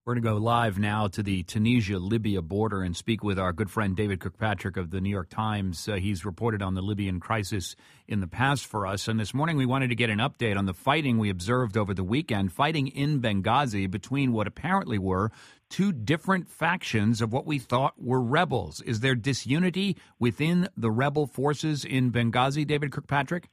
We're going to go live now to the Tunisia-Libya border and speak with our good friend David Kirkpatrick of the New York Times. He's reported on the Libyan crisis in the past for us. And this morning we wanted to get an update on the fighting we observed over the weekend, fighting in Benghazi between what apparently were two different factions of what we thought were rebels. Is there disunity within the rebel forces in Benghazi, David Kirkpatrick?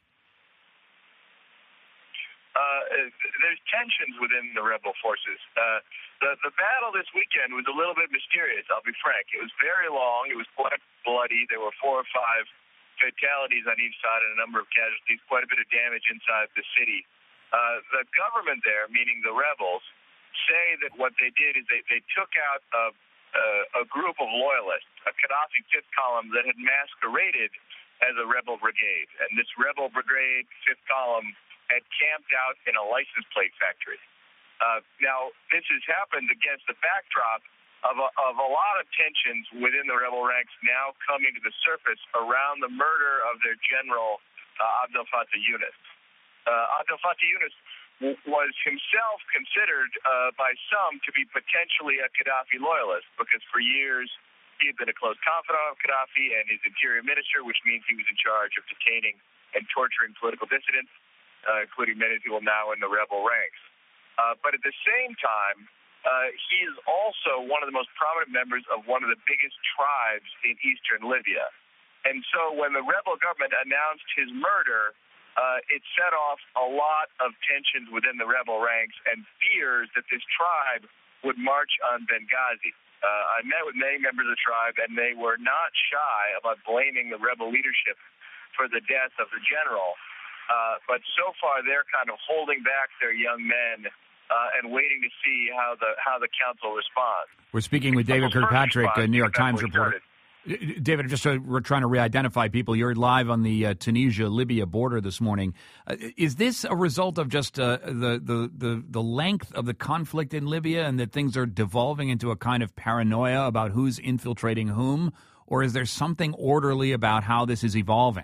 There's tensions within the rebel forces. The battle this weekend was a little bit mysterious, I'll be frank. It was very long. It was quite bloody. There were 4 or 5 fatalities on each side and a number of casualties, quite a bit of damage inside the city. The government there, meaning the rebels, say that what they did is they took out a group of loyalists, a Gaddafi fifth column that had masqueraded as a rebel brigade. And this rebel brigade, fifth column, had camped out in a license plate factory. Now, this has happened against the backdrop of a lot of tensions within the rebel ranks now coming to the surface around the murder of their general, Abdel Fattah Yunus. Abdel Fattah Yunus was himself considered by some to be potentially a Gaddafi loyalist because for years he had been a close confidant of Gaddafi and his interior minister, which means he was in charge of detaining and torturing political dissidents, including many people now in the rebel ranks. But at the same time, he is also one of the most prominent members of one of the biggest tribes in eastern Libya. And so when the rebel government announced his murder, it set off a lot of tensions within the rebel ranks and fears that this tribe would march on Benghazi. I met with many members of the tribe, and they were not shy about blaming the rebel leadership for the death of the general. But so far, they're kind of holding back their young men and waiting to see how the council responds. We're speaking with David Kirkpatrick, a New York Times reporter. David, just we're trying to re-identify people. You're live on the Tunisia-Libya border this morning. Is this a result of just the length of the conflict in Libya and that things are devolving into a kind of paranoia about who's infiltrating whom? Or is there something orderly about how this is evolving?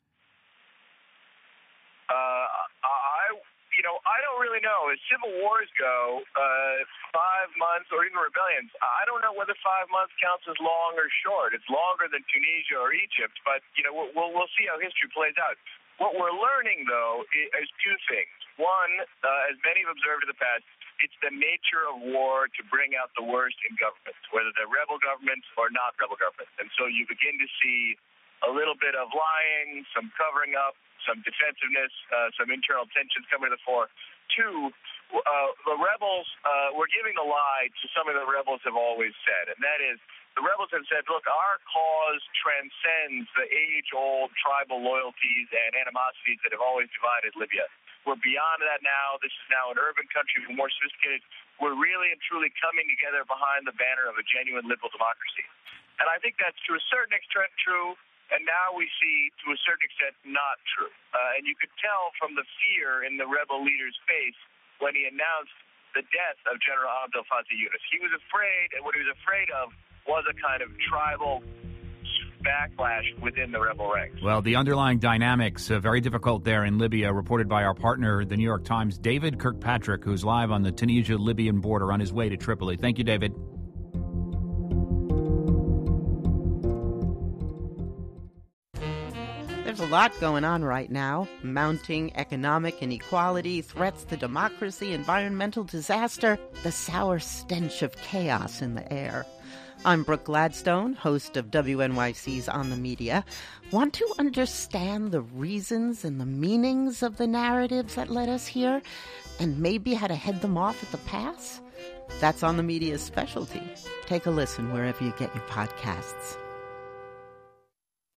I don't really know. As civil wars go, 5 months or even rebellions, I don't know whether 5 months counts as long or short. It's longer than Tunisia or Egypt, but we'll see how history plays out. What we're learning, though, is two things. One, as many have observed in the past, it's the nature of war to bring out the worst in governments, whether they're rebel governments or not rebel governments. And so you begin to see a little bit of lying, some covering up, some defensiveness, some internal tensions coming to the fore. Two, the rebels were giving a lie to something the rebels have always said, and that is the rebels have said, look, our cause transcends the age-old tribal loyalties and animosities that have always divided Libya. We're beyond that now. This is now an urban country. We're more sophisticated. We're really and truly coming together behind the banner of a genuine liberal democracy. And I think that's to a certain extent true. And now we see, to a certain extent, not true. And you could tell from the fear in the rebel leader's face when he announced the death of General Abdel Fattah Yunus. He was afraid, and what he was afraid of was a kind of tribal backlash within the rebel ranks. Well, the underlying dynamics are very difficult there in Libya, reported by our partner, the New York Times, David Kirkpatrick, who's live on the Tunisia-Libyan border on his way to Tripoli. Thank you, David. There's a lot going on right now. Mounting economic inequality, threats to democracy, environmental disaster, the sour stench of chaos in the air. I'm Brooke Gladstone, host of WNYC's On the Media. Want to understand the reasons and the meanings of the narratives that led us here, and maybe how to head them off at the pass? That's On the Media's specialty. Take a listen wherever you get your podcasts.